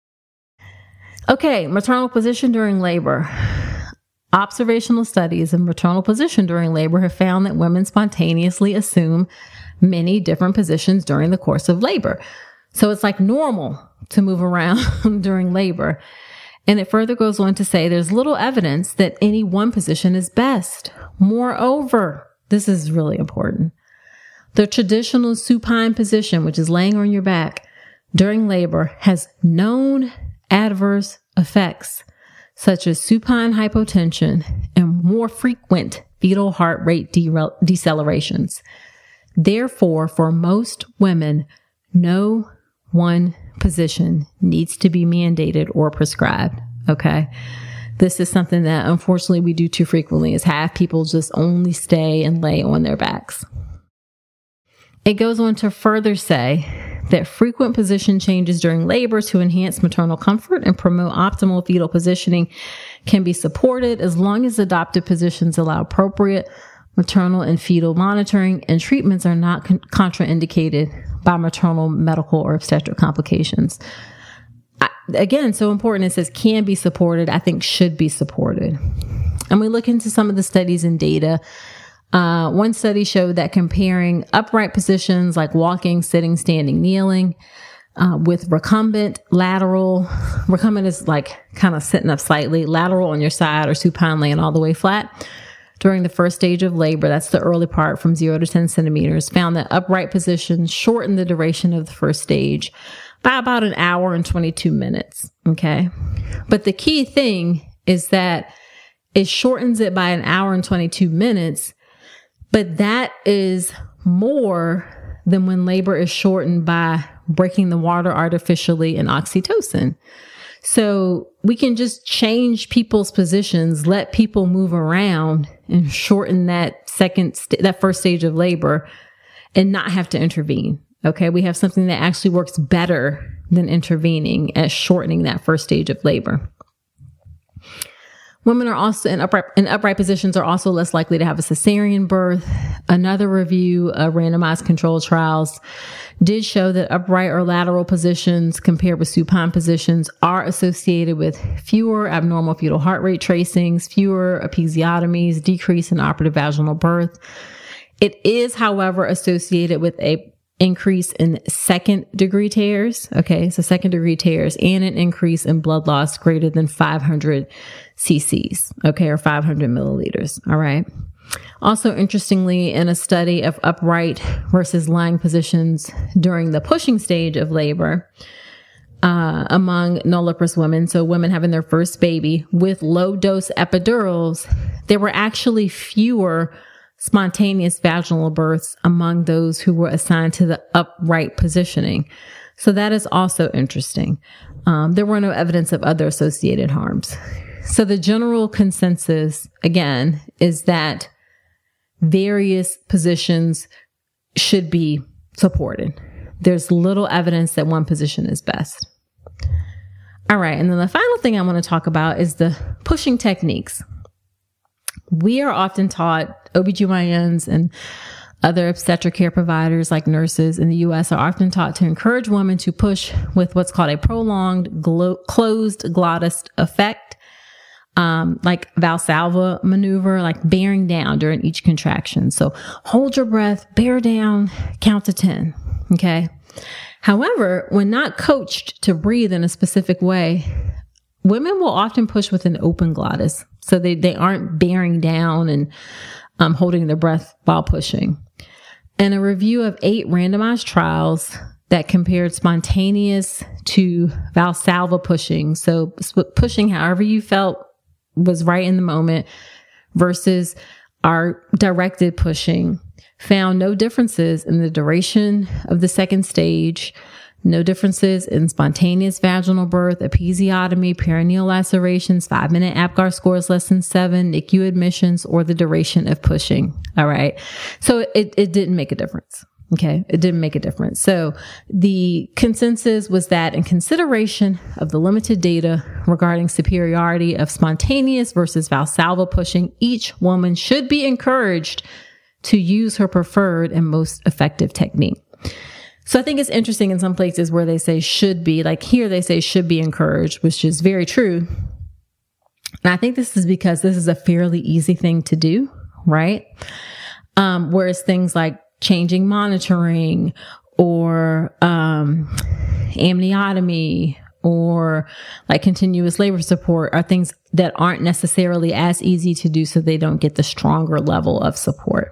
Okay, maternal position during labor. Observational studies of maternal position during labor have found that women spontaneously assume many different positions during the course of labor. So it's like normal to move around during labor. And it further goes on to say there's little evidence that any one position is best. Moreover, this is really important. The traditional supine position, which is laying on your back during labor, has known adverse effects such as supine hypotension and more frequent fetal heart rate decelerations. Therefore, for most women, no one position needs to be mandated or prescribed. Okay. This is something that unfortunately we do too frequently, is have people just only stay and lay on their backs. It goes on to further say that frequent position changes during labor to enhance maternal comfort and promote optimal fetal positioning can be supported as long as adopted positions allow appropriate maternal and fetal monitoring, and treatments are not contraindicated by maternal, medical, or obstetric complications. Again, so important, it says can be supported, I think should be supported. And we look into some of the studies and data. One study showed that comparing upright positions like walking, sitting, standing, kneeling, with recumbent is like kind of sitting up slightly, lateral on your side, or supine laying all the way flat. During the first stage of labor, that's the early part from 0 to 10 centimeters, found that upright positions shorten the duration of the first stage by about an hour and 22 minutes. Okay. But the key thing is that it shortens it by an hour and 22 minutes, but that is more than when labor is shortened by breaking the water artificially and oxytocin. So we can just change people's positions, let people move around and shorten that first stage of labor and not have to intervene. Okay. We have something that actually works better than intervening at shortening that first stage of labor. Women are also in upright positions are also less likely to have a cesarean birth. Another review of randomized controlled trials did show that upright or lateral positions compared with supine positions are associated with fewer abnormal fetal heart rate tracings, fewer episiotomies, decrease in operative vaginal birth. It is, however, associated with a increase in second degree tears. Okay. So second degree tears and an increase in blood loss greater than 500 cc's. Okay. Or 500 milliliters. All right. Also, interestingly, in a study of upright versus lying positions during the pushing stage of labor, among nulliparous women, so women having their first baby with low dose epidurals, there were actually fewer spontaneous vaginal births among those who were assigned to the upright positioning. So that is also interesting. There were no evidence of other associated harms. So the general consensus, again, is that various positions should be supported. There's little evidence that one position is best. All right. And then the final thing I want to talk about is the pushing techniques. We are often taught, OBGYNs and other obstetric care providers like nurses in the U.S. are often taught to encourage women to push with what's called a prolonged closed glottis effect, like Valsalva maneuver, like bearing down during each contraction. So hold your breath, bear down, count to 10. Okay. However, when not coached to breathe in a specific way, women will often push with an open glottis. So they aren't bearing down and holding their breath while pushing. And a review of 8 randomized trials that compared spontaneous to Valsalva pushing. So pushing however you felt was right in the moment versus our directed pushing found no differences in the duration of the second stage, no differences in spontaneous vaginal birth, episiotomy, perineal lacerations, 5-minute APGAR scores less than 7, NICU admissions, or the duration of pushing. All right. So it didn't make a difference. Okay. It didn't make a difference. So the consensus was that in consideration of the limited data regarding superiority of spontaneous versus Valsalva pushing, each woman should be encouraged to use her preferred and most effective technique. So I think it's interesting in some places where they say should be, like here they say should be encouraged, which is very true. And I think this is because this is a fairly easy thing to do, right? Whereas things like changing monitoring or amniotomy or like continuous labor support are things that aren't necessarily as easy to do, so they don't get the stronger level of support.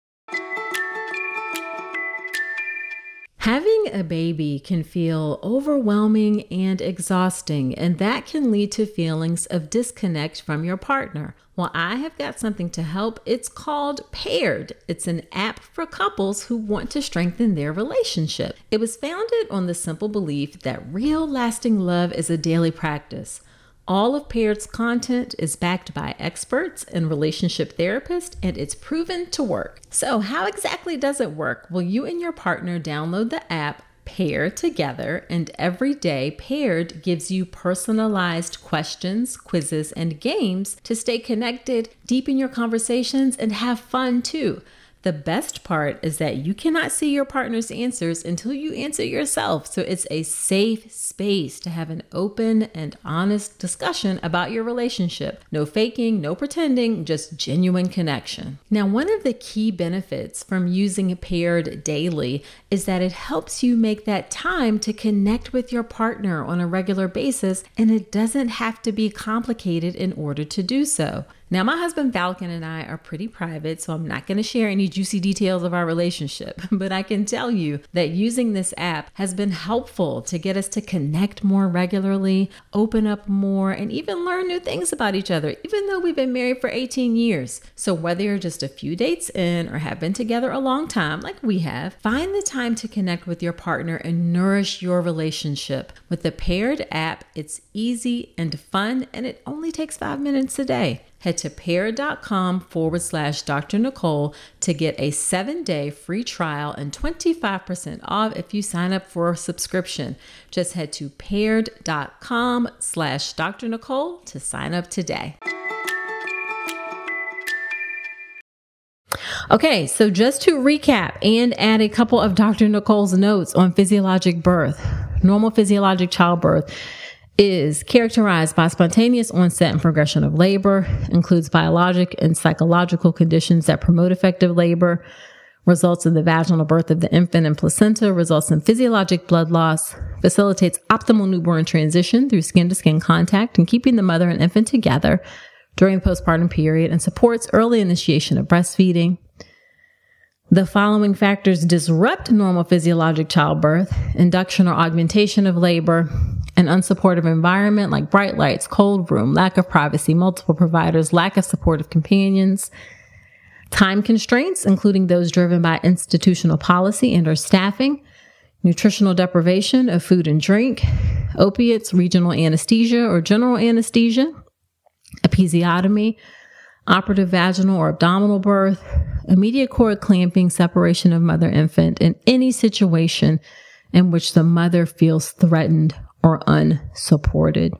Having a baby can feel overwhelming and exhausting, and that can lead to feelings of disconnect from your partner. Well, I have got something to help. It's called Paired. It's an app for couples who want to strengthen their relationship. It was founded on the simple belief that real lasting love is a daily practice. All of Paired's content is backed by experts and relationship therapists, and it's proven to work. So how exactly does it work? Well, you and your partner download the app Pair together, and every day Paired gives you personalized questions, quizzes, and games to stay connected, deepen your conversations, and have fun too. The best part is that you cannot see your partner's answers until you answer yourself. So it's a safe space to have an open and honest discussion about your relationship. No faking, no pretending, just genuine connection. Now, one of the key benefits from using Paired daily is that it helps you make that time to connect with your partner on a regular basis, and it doesn't have to be complicated in order to do so. Now, my husband Falcon and I are pretty private, so I'm not going to share any juicy details of our relationship, but I can tell you that using this app has been helpful to get us to connect more regularly, open up more, and even learn new things about each other, even though we've been married for 18 years. So whether you're just a few dates in or have been together a long time, like we have, find the time to connect with your partner and nourish your relationship. With the Paired app, it's easy and fun, and it only takes 5 minutes a day. Head to Paired.com/Dr. Nicole to get a 7-day free trial and 25% off if you sign up for a subscription. Just head to Paired.com/Dr. Nicole to sign up today. Okay, so just to recap and add a couple of Dr. Nicole's notes on physiologic birth. Normal physiologic childbirth is characterized by spontaneous onset and progression of labor, includes biologic and psychological conditions that promote effective labor, results in the vaginal birth of the infant and placenta, results in physiologic blood loss, facilitates optimal newborn transition through skin-to-skin contact and keeping the mother and infant together during the postpartum period, and supports early initiation of breastfeeding. The following factors disrupt normal physiologic childbirth: induction or augmentation of labor, an unsupportive environment like bright lights, cold room, lack of privacy, multiple providers, lack of supportive companions, time constraints, including those driven by institutional policy and or staffing, nutritional deprivation of food and drink, opiates, regional anesthesia or general anesthesia, episiotomy, operative vaginal or abdominal birth, immediate cord clamping, separation of mother-infant, in any situation in which the mother feels threatened or unsupported.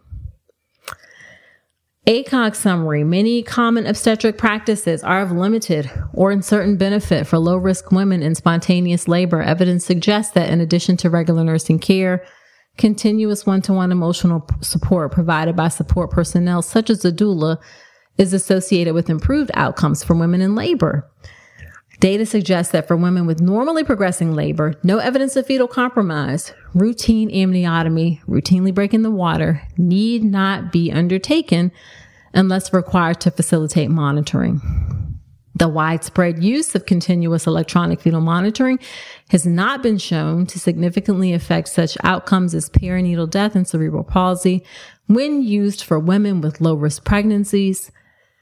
ACOG summary: many common obstetric practices are of limited or uncertain benefit for low-risk women in spontaneous labor. Evidence suggests that in addition to regular nursing care, continuous one-to-one emotional support provided by support personnel such as a doula is associated with improved outcomes for women in labor. Data suggests that for women with normally progressing labor, no evidence of fetal compromise, routine amniotomy, routinely breaking the water, need not be undertaken unless required to facilitate monitoring. The widespread use of continuous electronic fetal monitoring has not been shown to significantly affect such outcomes as perinatal death and cerebral palsy when used for women with low-risk pregnancies.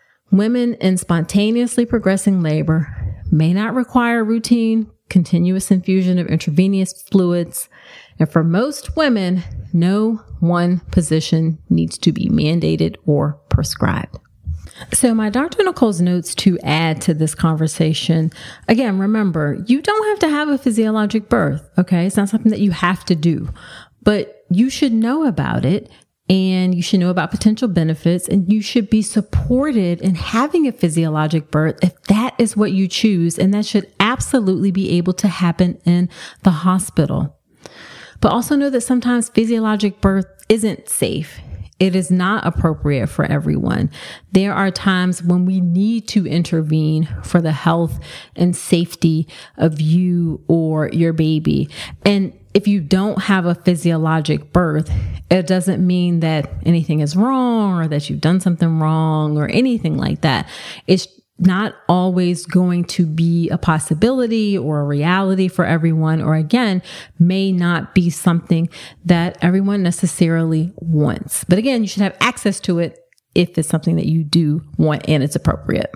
Women in spontaneously progressing labor may not require routine, continuous infusion of intravenous fluids, and for most women, no one position needs to be mandated or prescribed. So my Dr. Nicole's notes to add to this conversation: again, remember, you don't have to have a physiologic birth, okay? It's not something that you have to do, but you should know about it. And you should know about potential benefits, and you should be supported in having a physiologic birth if that is what you choose. And that should absolutely be able to happen in the hospital. But also know that sometimes physiologic birth isn't safe. It is not appropriate for everyone. There are times when we need to intervene for the health and safety of you or your baby. And if you don't have a physiologic birth, it doesn't mean that anything is wrong or that you've done something wrong or anything like that. It's not always going to be a possibility or a reality for everyone, or again, may not be something that everyone necessarily wants. But again, you should have access to it if it's something that you do want and it's appropriate.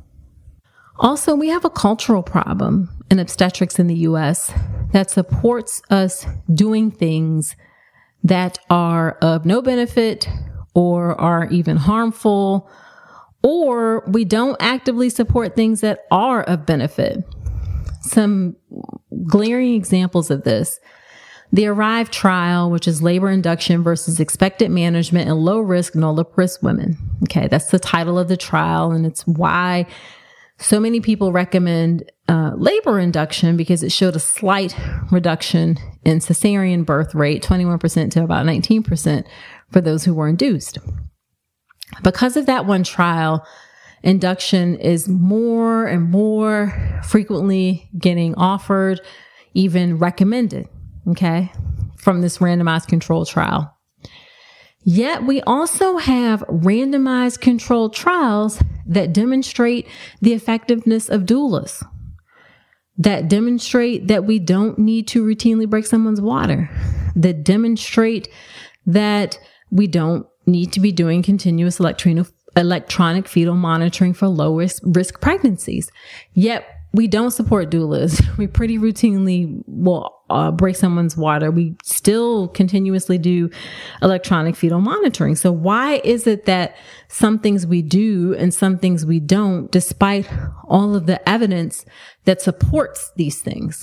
Also, we have a cultural problem in obstetrics in the U.S. that supports us doing things that are of no benefit or are even harmful, or we don't actively support things that are of benefit. Some glaring examples of this: the ARRIVE trial, which is labor induction versus expectant management in low-risk, no-risk women. Okay, that's the title of the trial, and it's why so many people recommend labor induction, because it showed a slight reduction in cesarean birth rate, 21% to about 19% for those who were induced. Because of that one trial, induction is more and more frequently getting offered, even recommended, okay, from this randomized controlled trial. Yet we also have randomized controlled trials that demonstrate the effectiveness of doulas, that demonstrate that we don't need to routinely break someone's water, that demonstrate that we don't need to be doing continuous electronic fetal monitoring for low risk pregnancies. Yet we don't support doulas. We pretty routinely will break someone's water. We still continuously do electronic fetal monitoring. So why is it that some things we do and some things we don't, despite all of the evidence that supports these things?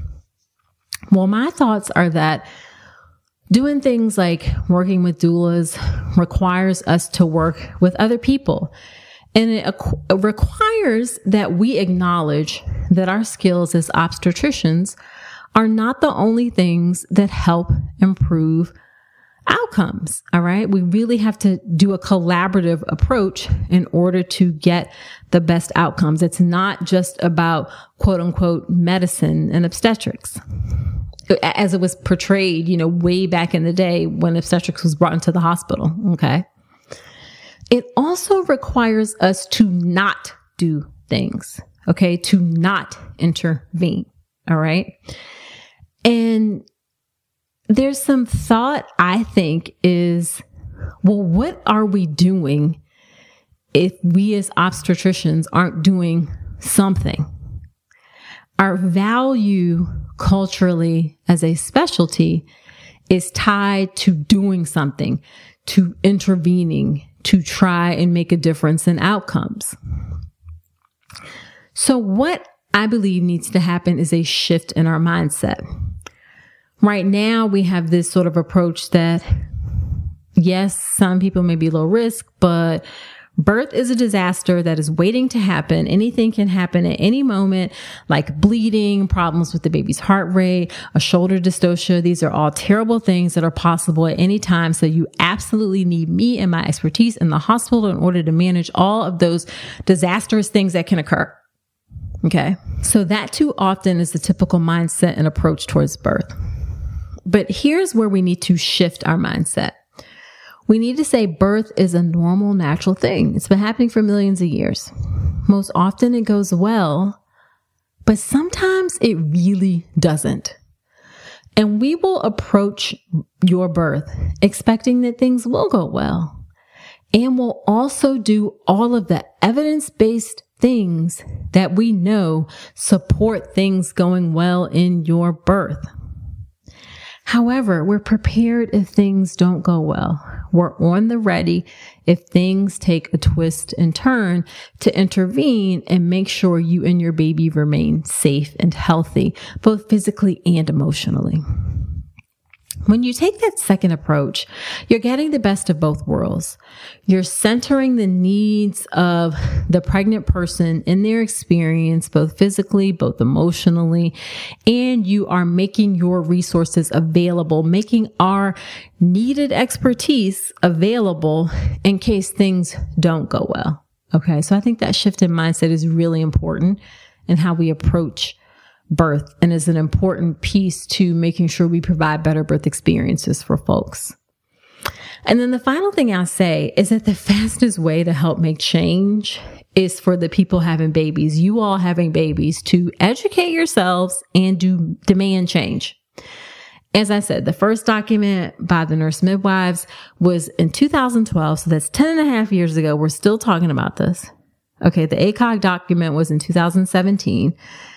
Well, my thoughts are that doing things like working with doulas requires us to work with other people. And it requires that we acknowledge that our skills as obstetricians are not the only things that help improve outcomes. All right. We really have to do a collaborative approach in order to get the best outcomes. It's not just about quote unquote medicine and obstetrics as it was portrayed, way back in the day when obstetrics was brought into the hospital. Okay. It also requires us to not do things. Okay. To not intervene. All right. And there's some thought, I think, is, well, what are we doing if we as obstetricians aren't doing something? Our value culturally as a specialty is tied to doing something, to intervening, to try and make a difference in outcomes. So what I believe needs to happen is a shift in our mindset. Right now, we have this sort of approach that, yes, some people may be low risk, but birth is a disaster that is waiting to happen. Anything can happen at any moment, like bleeding, problems with the baby's heart rate, a shoulder dystocia. These are all terrible things that are possible at any time. So you absolutely need me and my expertise in the hospital in order to manage all of those disastrous things that can occur. Okay. So that too often is the typical mindset and approach towards birth. But here's where we need to shift our mindset. We need to say birth is a normal, natural thing. It's been happening for millions of years. Most often it goes well, but sometimes it really doesn't. And we will approach your birth expecting that things will go well. And we'll also do all of the evidence-based things that we know support things going well in your birth. However, we're prepared if things don't go well. We're on the ready if things take a twist and turn to intervene and make sure you and your baby remain safe and healthy, both physically and emotionally. When you take that second approach, you're getting the best of both worlds. You're centering the needs of the pregnant person in their experience, both physically, both emotionally, and you are making your resources available, making our needed expertise available in case things don't go well. Okay, so I think that shift in mindset is really important in how we approach birth and is an important piece to making sure we provide better birth experiences for folks. And then the final thing I'll say is that the fastest way to help make change is for the people having babies, you all having babies, to educate yourselves and demand change. As I said, the first document by the nurse midwives was in 2012. So that's 10 and a half years ago. We're still talking about this. Okay. The ACOG document was in 2017.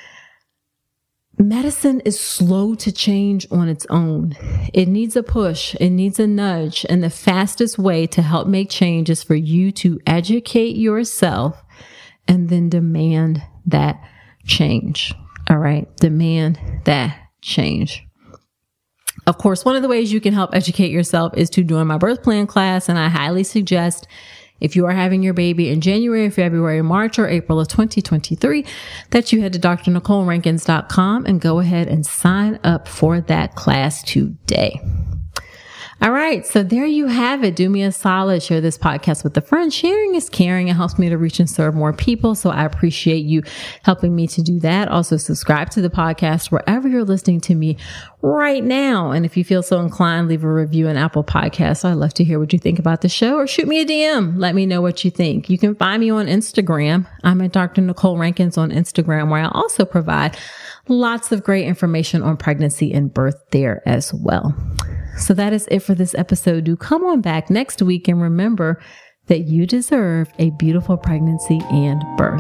Medicine is slow to change on its own. It needs a push. It needs a nudge. And the fastest way to help make change is for you to educate yourself and then demand that change. All right. Demand that change. Of course, one of the ways you can help educate yourself is to join my birth plan class. And I highly suggest, if you are having your baby in January, February, March, or April of 2023, that you head to drnicolerankins.com and go ahead and sign up for that class today. All right. So there you have it. Do me a solid. Share this podcast with a friend. Sharing is caring. It helps me to reach and serve more people. So I appreciate you helping me to do that. Also subscribe to the podcast wherever you're listening to me right now. And if you feel so inclined, leave a review on Apple Podcasts. I'd love to hear what you think about the show, or shoot me a DM. Let me know what you think. You can find me on Instagram. I'm at Dr. Nicole Rankins on Instagram, where I also provide lots of great information on pregnancy and birth there as well. So that is it for this episode. Do come on back next week and remember that you deserve a beautiful pregnancy and birth.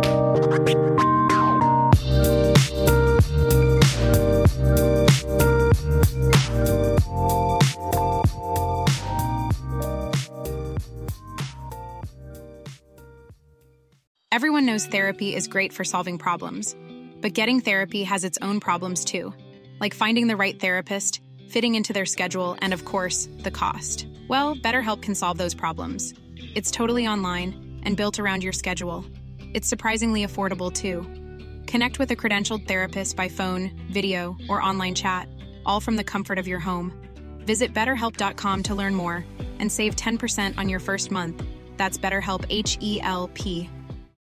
Everyone knows therapy is great for solving problems, but getting therapy has its own problems too, like finding the right therapist, fitting into their schedule, and of course, the cost. Well, BetterHelp can solve those problems. It's totally online, and built around your schedule. It's surprisingly affordable, too. Connect with a credentialed therapist by phone, video, or online chat, all from the comfort of your home. Visit BetterHelp.com to learn more and save 10% on your first month. That's BetterHelp, H-E-L-P.